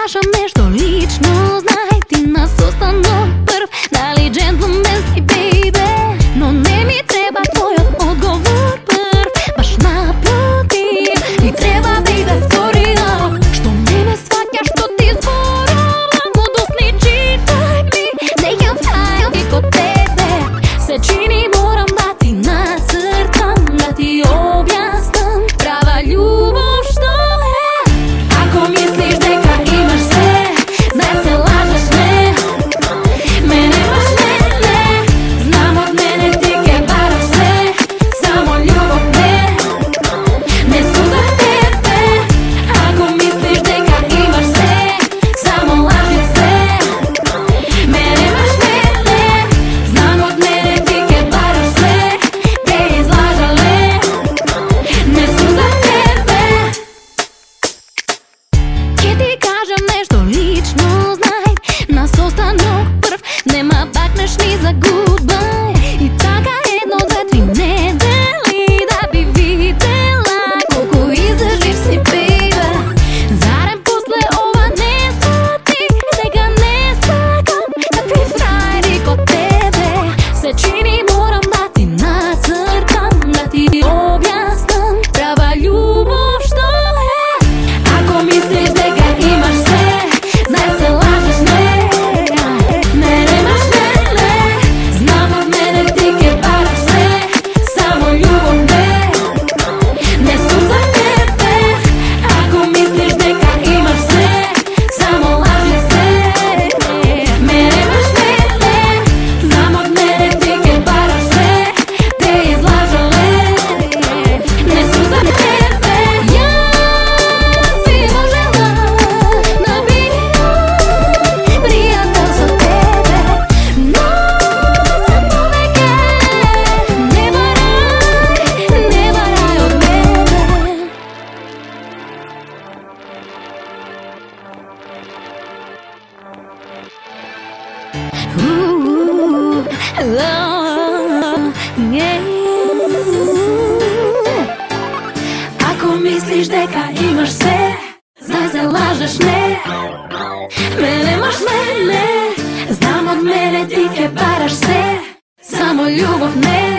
кажа нещо лично, знай, ти нас остана пръв. Дали джентлмен си, бейбе, но не ми трябва твоят отговор първ. Баш напротив, и трябва, бейбе, втория. Що не ме свакяш, що ти сборувам, мудостни читай ми. Не ям тая вик от тебе, се чини морам да ти нацъртам, да ти обяснам права любов, що е. Ако мислиш дека имаш се, знай се лажеш, не. Мене имаш, не. Знам от мене ти ке бараш се, само любов, не. Не сум за тебе. Ако мислиш дека имаш се, само лажеш се. Мене имаш, не. Знам от мене ти ке бараш се, те излажале. Не сум за тебе. Ќе ти кажам нещо лично, знай, нас останох пръв. Нема бакнеш ни за goodbye. И така едно, две, три недели да би видела колко издържив си, бейбе. Зарем после ова не свати, сега не сакам такви фраери ко тебе. Се чини морам да ти нацъртам, да ти обяснам права любов, що е. Ако мислиш дека имаш се, знай се лажеш, не. Мене имаш, не. Знам от мене ти ке бараш се, само любов, не. Не сум за тебе. Ако мислиш дека имаш се, само лажеш се. Мене имаш, не. Знам от мене ти ке бараш се, те излажале. Не сум за тебе. Јас би можела да бидам пријател со тебе, но за повеќе не барај од мене. Ако мислиш дека имаш се, знай се лажеш, не. Мене имаш, не. Знам од мене ти ке бараш се, само любов, не.